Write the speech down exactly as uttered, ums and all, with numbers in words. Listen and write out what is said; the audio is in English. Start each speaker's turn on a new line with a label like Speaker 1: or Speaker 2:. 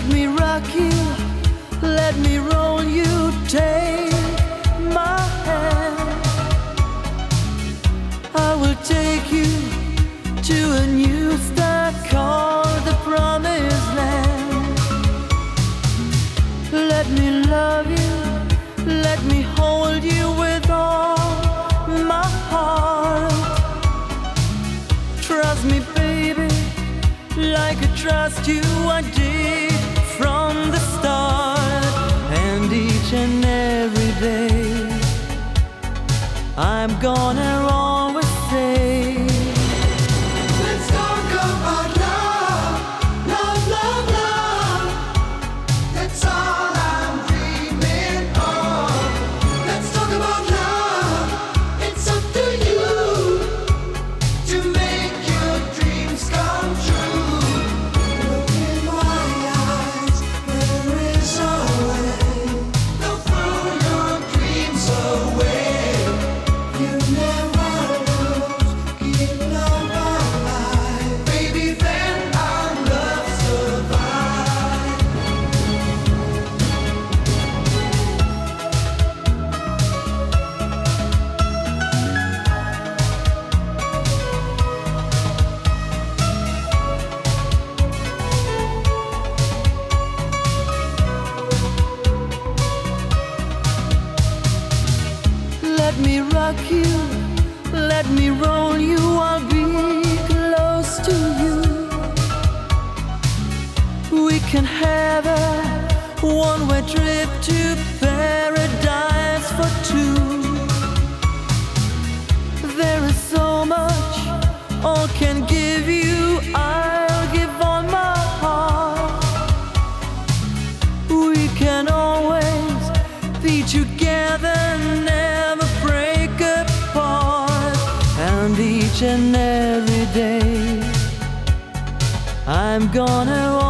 Speaker 1: me rock you, let me roll you, take my hand. I will take you to a new start called the Promised Land. Let me love you, let me hold you with all my heart. Trust me, baby, like I trust you, I did from the start. And each and every day I'm gonna always say,
Speaker 2: let's talk about love, love, love, love. That's all I'm dreaming of. Let's talk about love. It's up to you to make your dreams come true. Look in my eyes, there is a way. Don't throw your dreams away. You never lose, keep love alive. Baby, then our love survive.
Speaker 1: let me rock you, let me roll you, I'll be close to you. We can have a one-way trip to paradise for two. There is so much all can give you, I'll give all my heart. We can always be together, never break apart. And each and every day I'm gonna